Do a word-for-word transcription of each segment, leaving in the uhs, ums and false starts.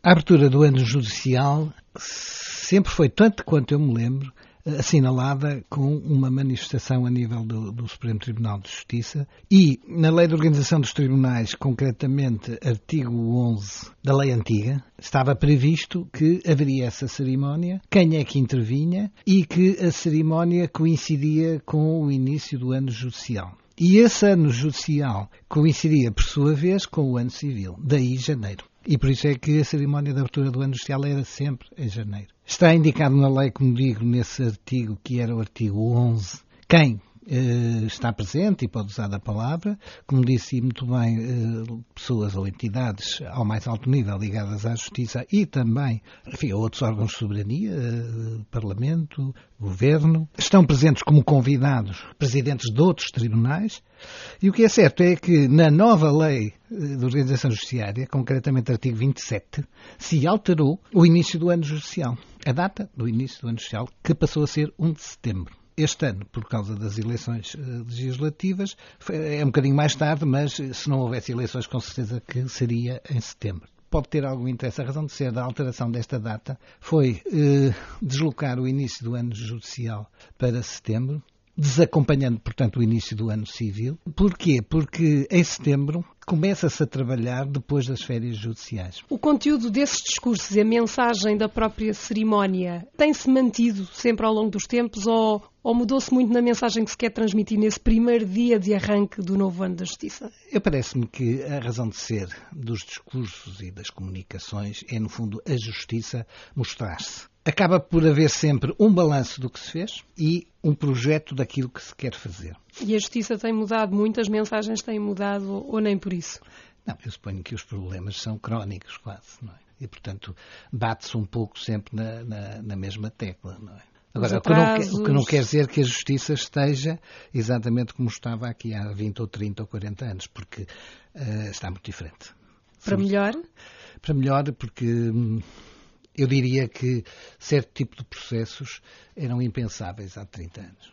A abertura do ano judicial sempre foi, tanto quanto eu me lembro, assinalada com uma manifestação a nível do, do Supremo Tribunal de Justiça e, na Lei de Organização dos Tribunais, concretamente artigo onze da Lei Antiga, estava previsto que haveria essa cerimónia, quem é que intervinha e que a cerimónia coincidia com o início do ano judicial. E esse ano judicial coincidia, por sua vez, com o ano civil, daí janeiro. E por isso é que a cerimónia de abertura do ano judicial era sempre em janeiro. Está indicado na lei, como digo, nesse artigo, que era o artigo onze, quem eh, está presente e pode usar a palavra. Como disse muito bem, eh, pessoas ou entidades ao mais alto nível ligadas à justiça e também, enfim, a outros órgãos de soberania, eh, Parlamento, Governo. Estão presentes como convidados presidentes de outros tribunais. E o que é certo é que na nova lei de organização judiciária, concretamente artigo vinte e sete, se alterou o início do ano judicial. A data do início do ano judicial, que passou a ser um de setembro. Este ano, por causa das eleições legislativas, é um bocadinho mais tarde, mas se não houvesse eleições, com certeza que seria em setembro. Pode ter algum interesse. A razão de ser da alteração desta data foi eh, deslocar o início do ano judicial para setembro, desacompanhando, portanto, o início do ano civil. Porquê? Porque em setembro começa-se a trabalhar depois das férias judiciais. O conteúdo desses discursos e a mensagem da própria cerimónia tem-se mantido sempre ao longo dos tempos ou, ou mudou-se muito na mensagem que se quer transmitir nesse primeiro dia de arranque do novo ano da Justiça? Eu parece-me que a razão de ser dos discursos e das comunicações é, no fundo, a justiça mostrar-se. Acaba por haver sempre um balanço do que se fez e um projeto daquilo que se quer fazer. E a justiça tem mudado muito, as mensagens têm mudado ou nem por isso? Não, eu suponho que os problemas são crónicos quase, não é? E, portanto, bate-se um pouco sempre na, na, na mesma tecla, não é? Agora, o que, não, o que não quer dizer que a justiça esteja exatamente como estava aqui há vinte ou trinta ou quarenta anos, porque uh, está muito diferente. Para melhor? Para melhor, porque... Hum, eu diria que certo tipo de processos eram impensáveis há trinta anos.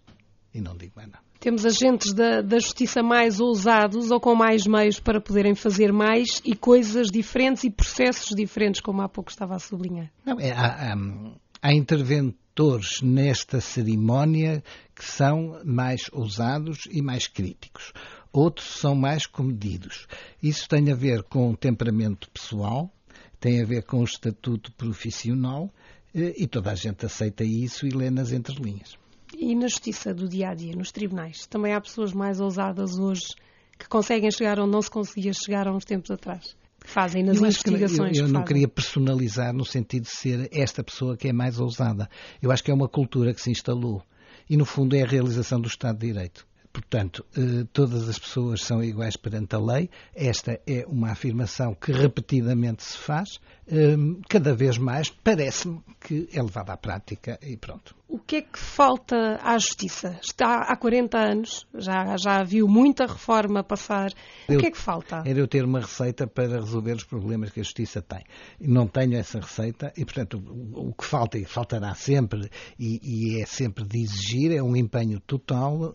E não digo mais nada. Temos agentes da, da justiça mais ousados ou com mais meios para poderem fazer mais e coisas diferentes e processos diferentes, como há pouco estava a sublinhar. Não, é, há, há, há interventores nesta cerimónia que são mais ousados e mais críticos. Outros são mais comedidos. Isso tem a ver com o temperamento pessoal, tem a ver com o estatuto profissional e toda a gente aceita isso e lê nas entrelinhas. E na justiça do dia-a-dia, nos tribunais, também há pessoas mais ousadas hoje que conseguem chegar onde não se conseguia chegar há uns tempos atrás, que fazem nas eu investigações que, eu, eu que não fazem. Queria personalizar no sentido de ser esta pessoa que é mais ousada. Eu acho que é uma cultura que se instalou e, no fundo, é a realização do Estado de Direito. Portanto, todas as pessoas são iguais perante a lei. Esta é uma afirmação que repetidamente se faz. Cada vez mais parece-me que é levada à prática e pronto. O que é que falta à justiça? Está há quarenta anos, já, já viu muita reforma passar. O eu, que é que falta? Era eu ter uma receita para resolver os problemas que a justiça tem. Não tenho essa receita e, portanto, o, o que falta e faltará sempre e, e é sempre de exigir é um empenho total,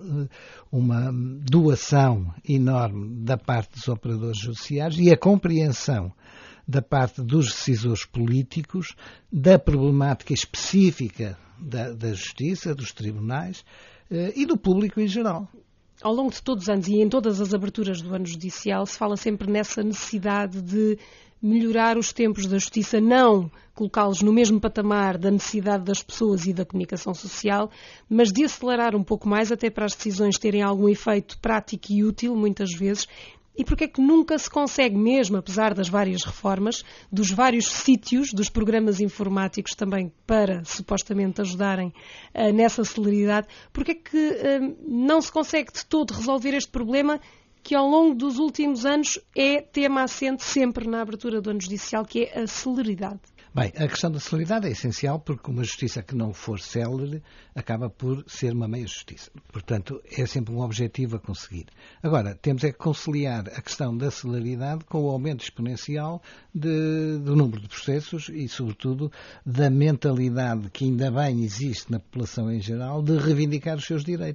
uma doação enorme da parte dos operadores judiciários e a compreensão da parte dos decisores políticos da problemática específica da, da justiça, dos tribunais eh, e do público em geral. Ao longo de todos os anos e em todas as aberturas do ano judicial se fala sempre nessa necessidade de melhorar os tempos da justiça, não colocá-los no mesmo patamar da necessidade das pessoas e da comunicação social, mas de acelerar um pouco mais até para as decisões terem algum efeito prático e útil, muitas vezes. E porque é que nunca se consegue, mesmo apesar das várias reformas, dos vários sítios, dos programas informáticos também para supostamente ajudarem uh, nessa celeridade, porque é que uh, não se consegue de todo resolver este problema que ao longo dos últimos anos é tema assente sempre na abertura do ano judicial, que é a celeridade? Bem, a questão da celeridade é essencial porque uma justiça que não for célere acaba por ser uma meia-justiça. Portanto, é sempre um objetivo a conseguir. Agora, temos é que conciliar a questão da celeridade com o aumento exponencial de, do número de processos e, sobretudo, da mentalidade que ainda bem existe na população em geral de reivindicar os seus direitos.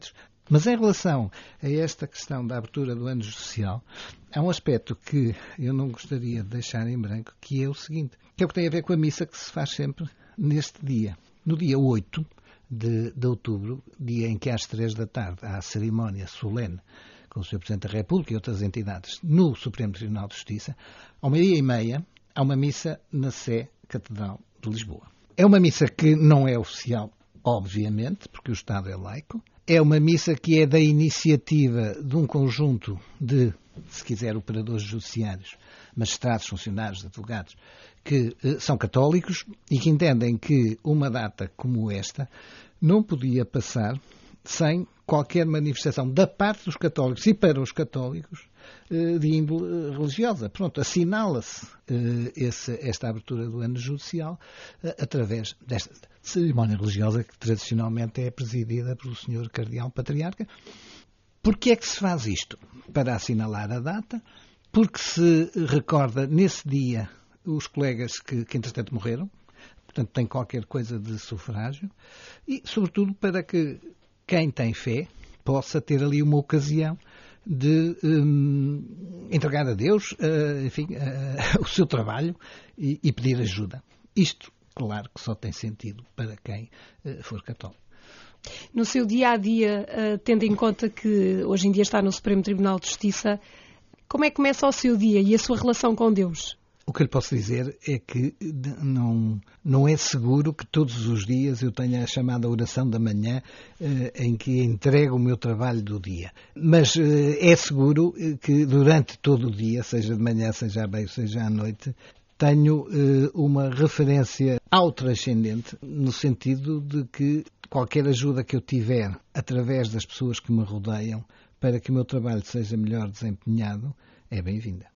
Mas em relação a esta questão da abertura do ano judicial, há um aspecto que eu não gostaria de deixar em branco, que é o seguinte, que é o que tem a ver com a missa que se faz sempre neste dia. No dia oito de, de outubro, dia em que às três da tarde há a cerimónia solene com o senhor Presidente da República e outras entidades no Supremo Tribunal de Justiça, ao meio-dia e meia há uma missa na Sé Catedral de Lisboa. É uma missa que não é oficial, obviamente, porque o Estado é laico. É uma missa que é da iniciativa de um conjunto de, se quiser, operadores judiciários, magistrados, funcionários, advogados, que eh, são católicos e que entendem que uma data como esta não podia passar sem qualquer manifestação da parte dos católicos e para os católicos eh, de índole religiosa. Pronto, assinala-se eh, esse, esta abertura do ano judicial eh, através desta cerimónia religiosa que tradicionalmente é presidida pelo senhor Cardeal Patriarca. Porquê é que se faz isto? Para assinalar a data, porque se recorda nesse dia os colegas que, que entretanto morreram, portanto tem qualquer coisa de sufrágio, e sobretudo para que quem tem fé possa ter ali uma ocasião de um, entregar a Deus uh, enfim, uh, o seu trabalho e, e pedir ajuda. Isto, claro, que só tem sentido para quem uh, for católico. No seu dia-a-dia, uh, tendo em conta que hoje em dia está no Supremo Tribunal de Justiça, como é que começa o seu dia e a sua relação com Deus? O que eu lhe posso dizer é que não, não é seguro que todos os dias eu tenha a chamada oração da manhã eh, em que entrego o meu trabalho do dia. Mas eh, é seguro que durante todo o dia, seja de manhã, seja à meia, seja à noite, tenho eh, uma referência ao transcendente, no sentido de que qualquer ajuda que eu tiver através das pessoas que me rodeiam para que o meu trabalho seja melhor desempenhado é bem-vinda.